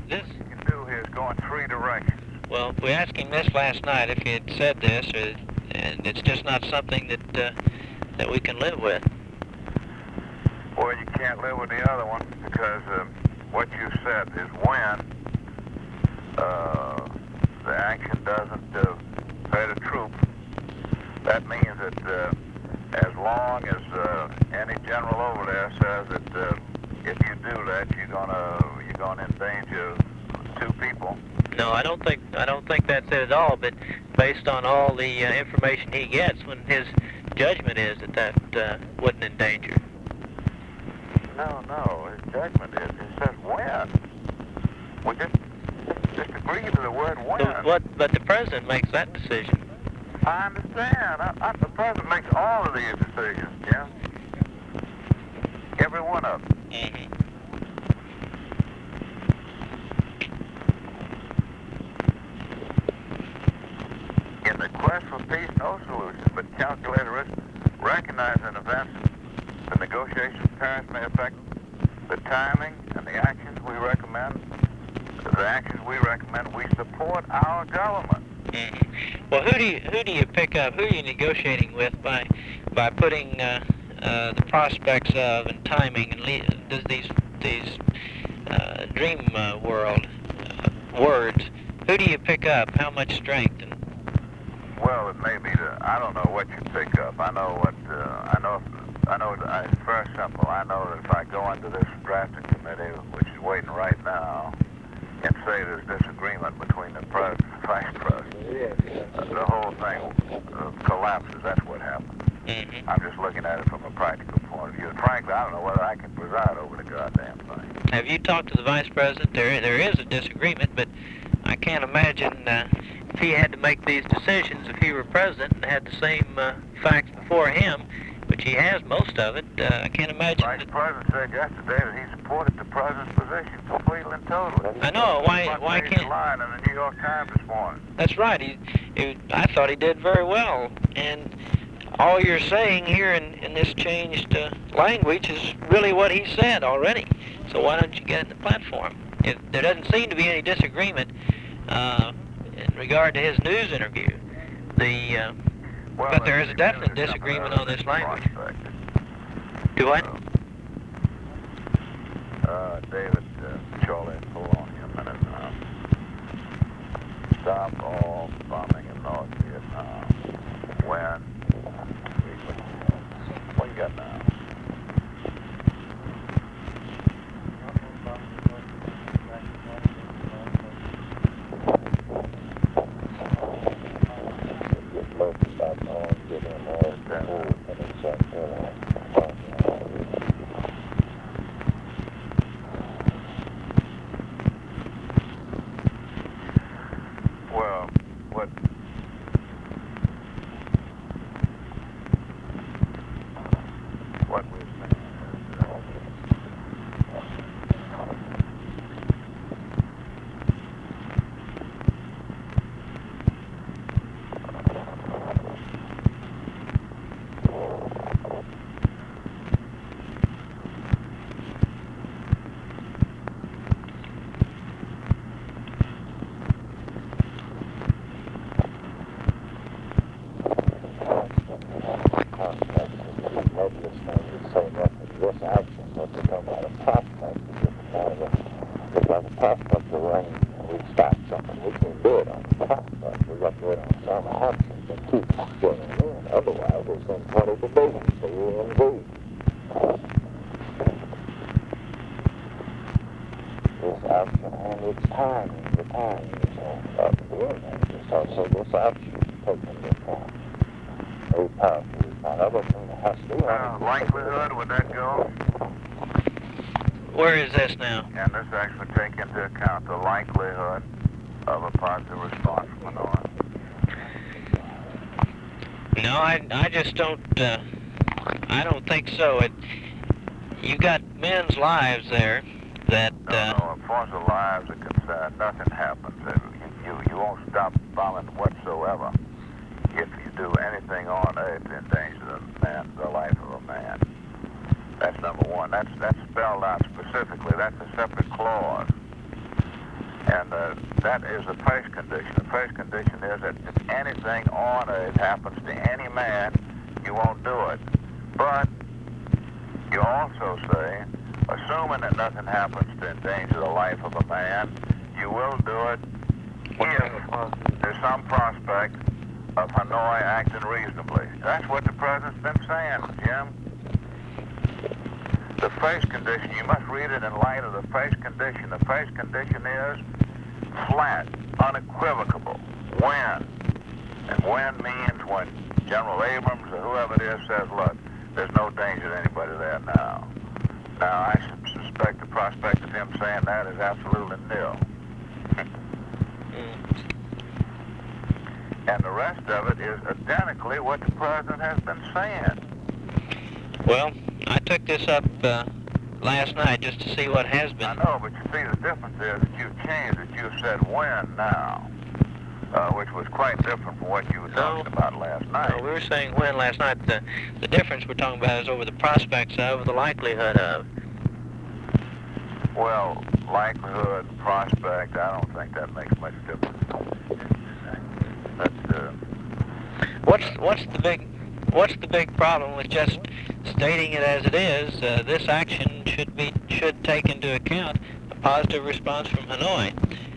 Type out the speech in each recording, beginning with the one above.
this. What you can do here is go in three directions. Well, we asked him this last night if he had said this, and it's just not something that we can live with. Well, you can't live with the other one because what you said is when the action doesn't pay the troop. That means that as long as any general over there says that if you do that, you're gonna endanger two people. No, I don't think that's it at all. But based on all the information he gets, when his judgment is that wouldn't endanger. No, his judgment is. He says when. We just agree to the word when. But the president makes that decision. I understand. The president makes all of these decisions, Jim. Every one of them. Mm-hmm. In the quest for peace, no solution but calculated risk. Recognize in advance the negotiation parents may affect the timing and the actions we recommend. The actions we recommend, we support our government. Mm-hmm. Well, who do you pick up? Who are you negotiating with by putting the prospects of and timing and these dream world words? Who do you pick up? How much strength? Well, it may be I don't know what you pick up. I know what it's very simple. I know that if I go into this drafting committee, which is waiting right now, and say there's disagreement between the president and the vice president, the whole thing collapses. That's what happens. Mm-hmm. I'm just looking at it from a practical point of view. Frankly, I don't know whether I can preside over the goddamn thing. Have you talked to the vice president? There is a disagreement, but I can't imagine if he had to make these decisions, if he were president and had the same facts before him, which he has most of it, I can't imagine. The vice president said yesterday that he supported the president's position completely and totally. I know. Why can't? Line in the New York Times this morning. That's right. I thought he did very well, and all you're saying here in this changed language is really what he said already. So why don't you get in the platform? There doesn't seem to be any disagreement in regard to his news interview. But there is a definite disagreement on this language. Do what? David, Charlie, hold on here a minute now. Stop all bombing in North Vietnam. When? What you got now? Well, what we're saying likelihood, would that go? Where is this now? And this actually take into account the likelihood of a positive response from the North. No, I just don't. I don't think so. You got men's lives there that. No, as far as the lives are concerned, nothing happens. You won't stop bombing whatsoever if you do anything on earth to endanger the life of a man. That's number one. That's spelled out specifically. That's a separate clause. And that is the first condition. The first condition is that if anything on earth happens to any man, you won't do it. But you also say, assuming that nothing happens to endanger the life of a man, you will do it if there's some prospect of Hanoi acting reasonably. That's what the president's been saying, Jim. The first condition, you must read it in light of the first condition. The first condition is flat, unequivocal, when. And when means when General Abrams or whoever it is says, look, there's no danger to anybody there now. Now, I suspect the prospect of him saying that is absolutely nil. And the rest of it is identically what the president has been saying. Well, I took this up last night just to see what has been. I know, but you see the difference is that you've changed it. You said when now, which was quite different from what you were talking about last night. No, we were saying when last night. The difference we're talking about is over the prospects of, the likelihood of. Well, likelihood, prospect, I don't think that makes much difference. What's the big problem with just stating it as it is? This action should take into account a positive response from Hanoi.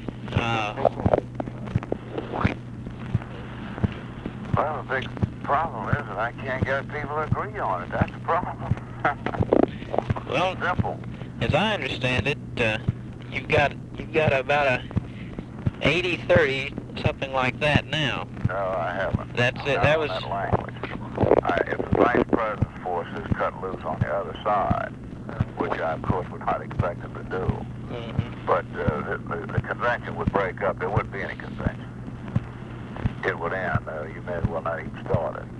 Well, the big problem is that I can't get people to agree on it. That's the problem. Well, simple. As I understand it, you've got about a 80-30, something like that now. No, I haven't. That's it. That was that language. If the vice president's forces cut loose on the other side, which I, of course, would not expect them to do, but the convention would break up. There wouldn't be any convention. It would end. You may as well not even start it.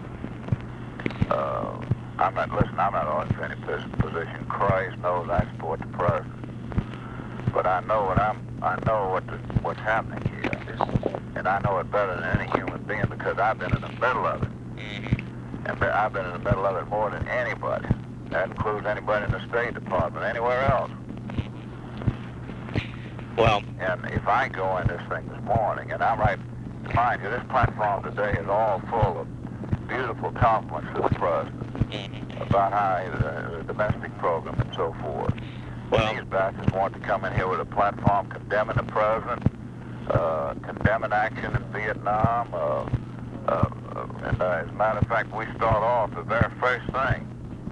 I'm not arguing for any position. Christ knows I support the president. But I know what's happening here, and I know it better than any human being because I've been in the middle of it, and I've been in the middle of it more than anybody. That includes anybody in the State Department, anywhere else. Well, and if I go in this thing this morning, and I'm right, mind you, this platform today is all full of beautiful compliments to the president about how the domestic program and so forth. Well, these bastards want to come in here with a platform condemning the president, condemning action in Vietnam, and as a matter of fact, we start off the very first thing.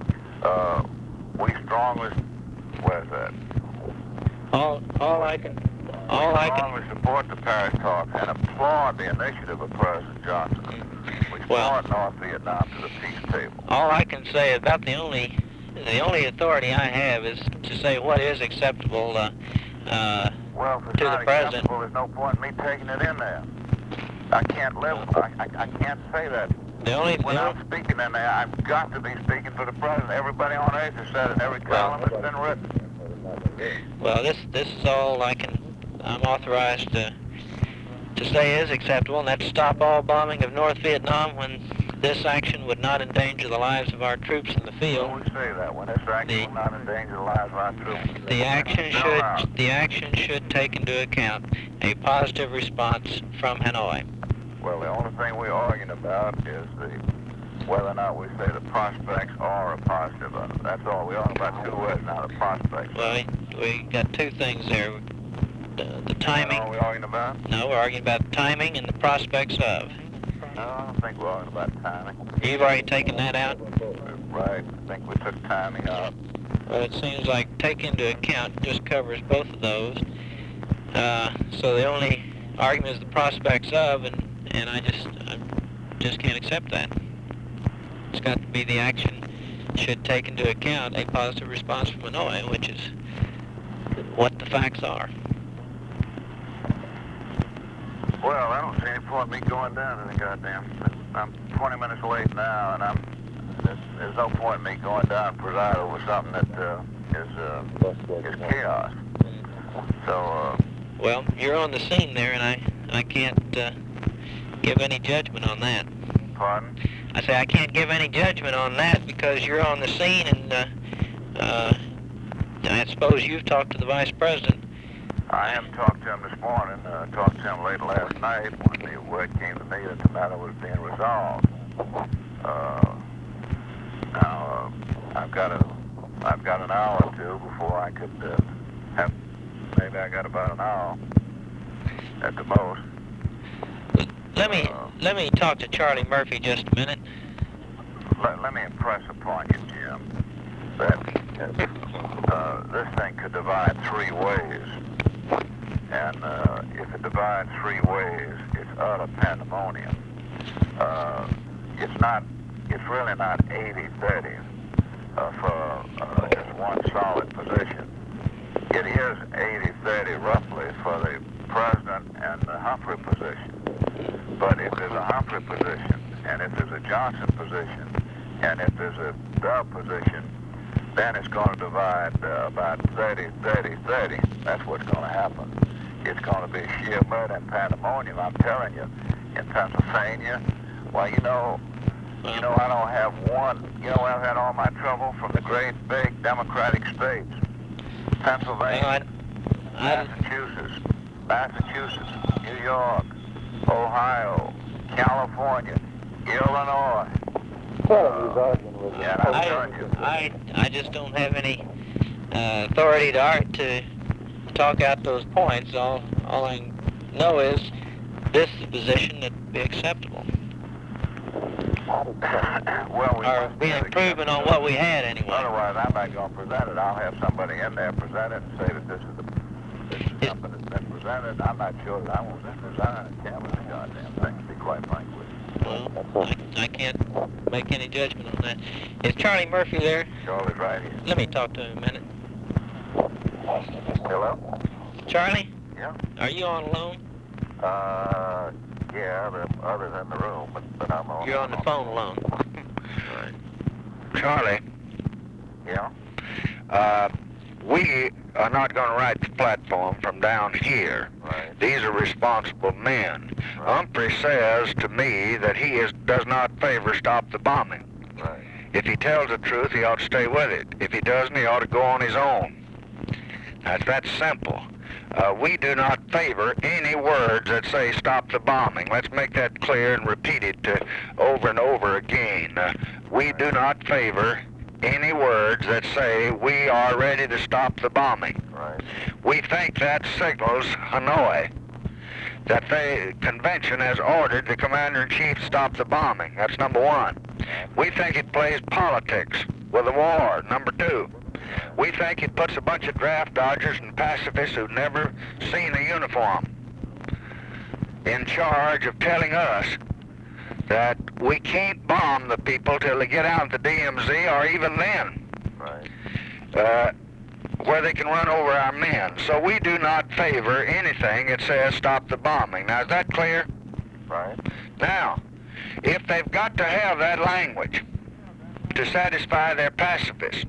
We strongly, where's that? All I can strongly support the Paris talks and applaud the initiative of President Johnson. We brought North Vietnam to the peace table. All I can say about the only authority I have is to say what is acceptable well, if it's to not the president. There's no point in me taking it in there. I can't live. I can't say that. When I'm speaking in there, I've got to be speaking for the president. Everybody on earth has said it. Every column has been written. Well, this is all I'm authorized to say is acceptable, and that's stop all bombing of North Vietnam when this action would not endanger the lives of our troops in the field. Well, we say that when this action would not endanger the lives of our troops. The action should take into account a positive response from Hanoi. Well, the only thing we're arguing about is whether or not we say the prospects are a positive. That's all. We're arguing about two words now, the prospects. Well, we got two things there. The timing. That's all we're arguing about? No, we're arguing about timing and the prospects of. No, I don't think we're arguing about timing. You've already taken that out? Right. I think we took timing out. Well, it seems like take into account just covers both of those. So the only argument is the prospects of, and I just can't accept that. It's got to be the action should take into account a positive response from Hanoi, which is what the facts are. Well, I don't see any point in me going down to the goddamn. I'm 20 minutes late now, and there's no point in me going down and preside over something that is chaos. So. Well, you're on the scene there, and I can't give any judgment on that. Pardon? I say I can't give any judgment on that because you're on the scene, and I suppose you've talked to the vice president. I haven't talked to him this morning. Talked to him late last night when the word came to me that the matter was being resolved. Now, I've got an hour or two before I could have. Maybe I got about an hour at the most. Let me talk to Charlie Murphy just a minute. Let me impress upon you, Jim, that this thing could divide three ways. And if it divides three ways, it's utter pandemonium. It's really not 80-30 for just one solid position. It is 80-30 roughly for the President and the Humphrey position. But if there's a Humphrey position, and if there's a Johnson position, and if there's a Dove position, then it's going to divide about 30-30-30. That's what's going to happen. It's going to be sheer murder and pandemonium, I'm telling you. In Pennsylvania, well, you know, I don't have one. You know, I've had all my trouble from the great big Democratic states. Pennsylvania, Massachusetts, New York, Ohio, California, Illinois. Yeah, I'm telling you. I just don't have any authority to talk out those points. All I know is this is the position that would be acceptable. Well, or be an improvement on what we had anyway. Otherwise, I'm not going to present it. I'll have somebody in there present it and say that this is something that's been presented. I'm not sure that I want this presented. I can't with the goddamn thing, to be quite frank with you. Well, I can't make any judgment on that. Is Charlie Murphy there? Charlie's right here. Let me talk to him a minute. Hello? Charlie? Yeah? Are you on alone? Yeah, there are others in the room, but I'm on. You're on the phone alone. Right. Charlie, Yeah? we are not going to write the platform from down here. Right. These are responsible men. Right. Humphrey says to me that he does not favor stop the bombing. Right. If he tells the truth, he ought to stay with it. If he doesn't, he ought to go on his own. That's that simple. We do not favor any words that say stop the bombing. Let's make that clear and repeat it over and over again. We do not favor any words that say we are ready to stop the bombing. Right. We think that signals Hanoi that the convention has ordered the commander-in-chief to stop the bombing. That's number one. We think it plays politics with the war, number two. We think it puts a bunch of draft dodgers and pacifists who've never seen a uniform in charge of telling us that we can't bomb the people till they get out of the DMZ, or even then, Right. where they can run over our men. So we do not favor anything that says stop the bombing. Now, is that clear? Right. Now, if they've got to have that language to satisfy their pacifists,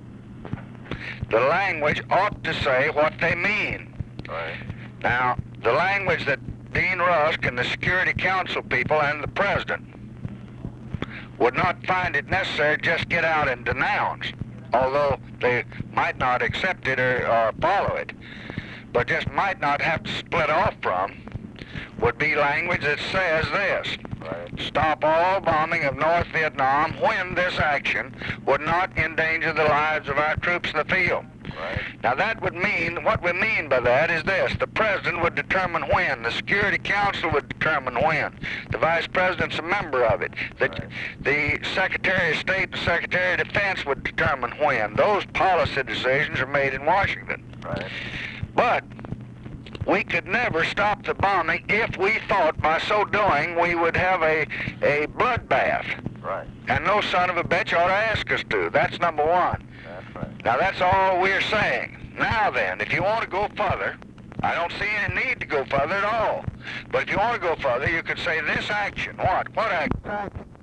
the language ought to say what they mean. Right. Now, the language that Dean Rusk and the Security Council people and the President would not find it necessary to just get out and denounce, although they might not accept it or follow it, but just might not have to split off from, would be language that says this: Right. stop all bombing of North Vietnam when this action would not endanger the lives of our troops in the field. Right. Now that would mean, what we mean by that is this: the President would determine when, the Security Council would determine when, the Vice President's a member of it, the Secretary of State and Secretary of Defense would determine when. Those policy decisions are made in Washington. Right. But we could never stop the bombing if we thought by so doing we would have a bloodbath. Right. And no son of a bitch ought to ask us to. That's number one. That's right. Now that's all we're saying. Now then, if you want to go further, I don't see any need to go further at all. But if you want to go further, you could say this action. What? What action?